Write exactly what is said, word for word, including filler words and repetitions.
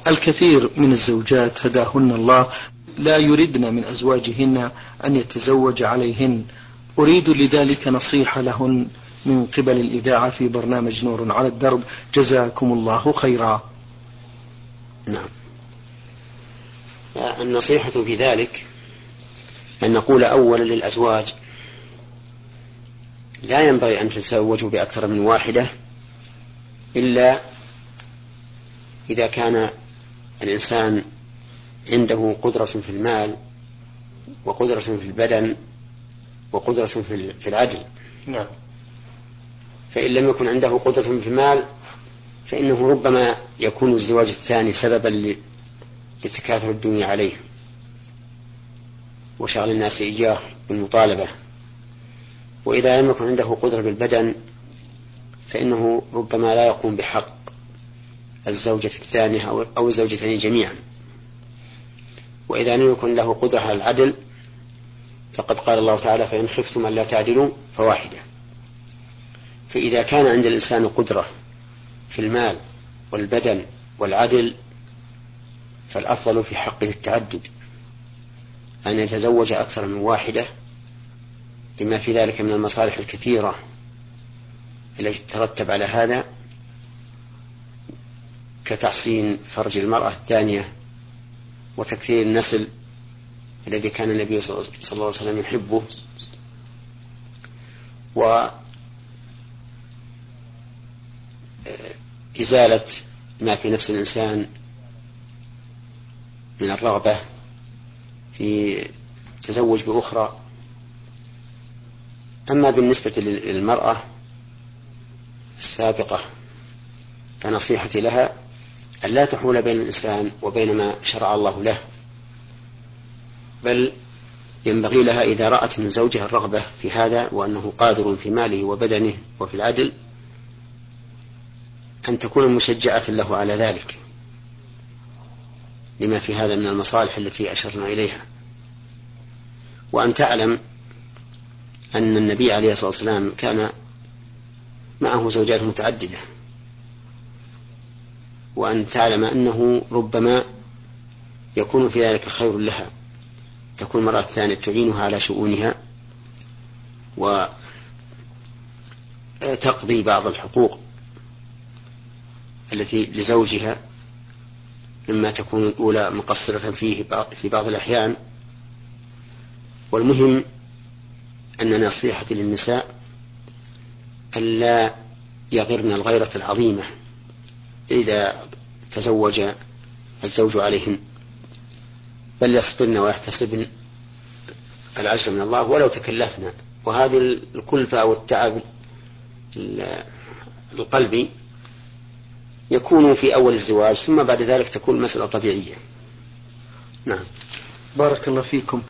الكثير من الزوجات هداهن الله لا يردن من أزواجهن أن يتزوج عليهن، أريد لذلك نصيحة لهن من قبل الإذاعة في برنامج نور على الدرب، جزاكم الله خيرا. نعم، النصيحة في ذلك أن نقول أولا للأزواج لا ينبغي أن تتزوجوا بأكثر من واحدة إلا إذا كان الإنسان عنده قدرة في المال وقدرة في البدن وقدرة في العدل. نعم. فإن لم يكن عنده قدرة في المال فإنه ربما يكون الزواج الثاني سببا لتكاثر الدنيا عليه وشغل الناس إياه بالمطالبة. وإذا لم يكن عنده قدرة بالبدن فإنه ربما لا يقوم بحق الزوجة الثانية أو الزوجتين جميعا. وإذا لم يكن له قدرة على العدل فقد قال الله تعالى فإن خفتم ألا تعدلوا فواحدة. فإذا كان عند الإنسان قدرة في المال والبدن والعدل فالأفضل في حقه التعدد، أن يتزوج أكثر من واحدة لما في ذلك من المصالح الكثيرة التي تترتب على هذا، كتحسين فرج المرأة الثانية وتكثير النسل الذي كان النبي صلى الله عليه وسلم يحبه، وإزالة ما في نفس الإنسان من الرغبة في تزوج بأخرى. أما بالنسبة للمرأة السابقة فنصيحتي لها أن لا تحول بين الإنسان وبين ما شرع الله له، بل ينبغي لها إذا رأت من زوجها الرغبة في هذا وأنه قادر في ماله وبدنه وفي العدل أن تكون مشجعة له على ذلك لما في هذا من المصالح التي أشرنا إليها. وأن تعلم أن النبي عليه الصلاة والسلام كان معه زوجات متعددة، وأن تعلم أنه ربما يكون في ذلك خير لها، تكون مرأة ثانية تعينها على شؤونها وتقضي بعض الحقوق التي لزوجها مما تكون الأولى مقصرة فيه في بعض الأحيان. والمهم أن نصيحتي للنساء ألا يغرن الغيرة العظيمة إذا تزوج الزوج عليهن، بل يصبرن ويحتسبن العجر من الله ولو تكلفنا. وهذه الكلفة أو التعب القلبي يكون في أول الزواج، ثم بعد ذلك تكون مسألة طبيعية. نعم. بارك الله فيكم.